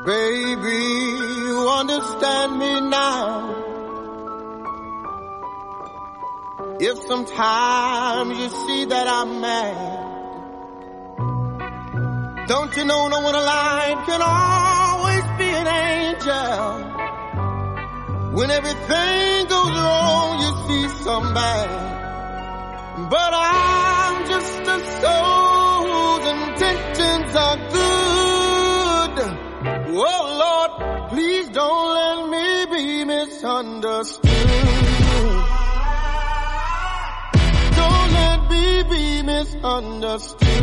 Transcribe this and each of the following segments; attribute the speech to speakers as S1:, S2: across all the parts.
S1: Baby, you understand me now. If sometimes you see that I'm mad, don't you know no one alive can always be an angel. When everything goes wrong, you see some bad. But I'm just a soul whose intentions are good. Oh Lord, please don't let me be misunderstood. Don't let me be misunderstood.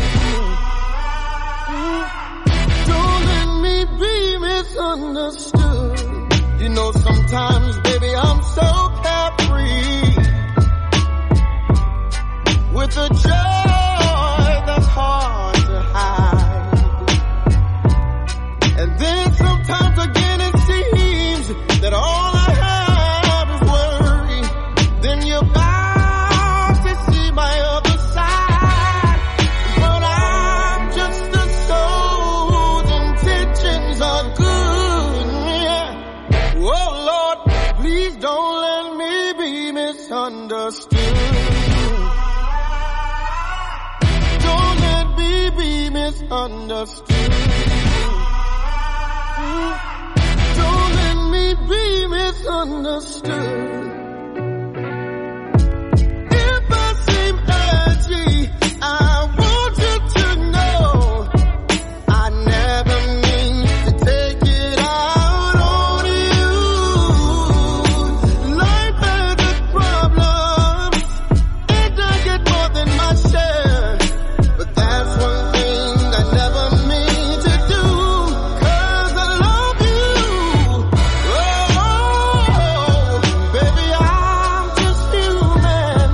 S1: Don't let me be misunderstood. You know, sometimes, baby, I'm so carefree, with a joy that's hard to hide. And then sometimes again it seems that all I have is worry. Then you're bound to see my other side. But I'm just a soul whose intentions are good. Yeah. Oh Lord, please don't let me be misunderstood. Misunderstood. Don't let me be misunderstood. If I seem edgy, I want you to know I never mean to take it out on you. Life has its problems, and I get more than my share. But that's one thing I never mean to do, 'cause I love you. Oh, baby, I'm just human.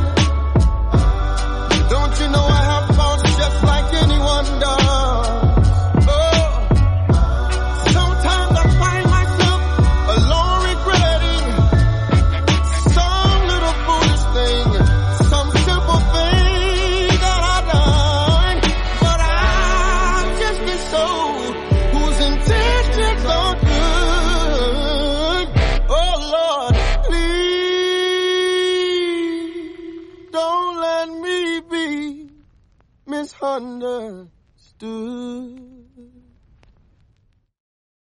S1: Don't you know I have faults just like anyone does? Oh, sometimes I find myself alone regretting some little foolish thing, some simple thing that I've done. But I'm just a soul whose intentions are good. Oh Lord, please don't let me be misunderstood.